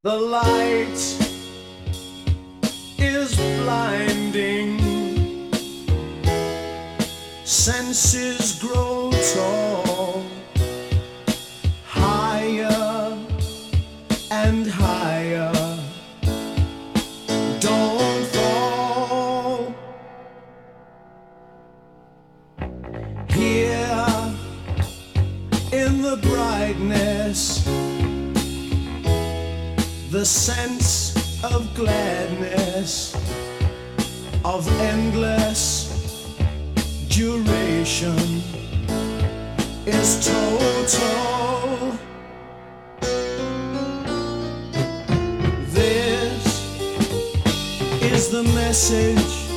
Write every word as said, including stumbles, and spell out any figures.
The light is blinding, senses grow tall, higher and higher. Don't fall. Here in the brightness, the sense of gladness, of endless duration is total. This is the message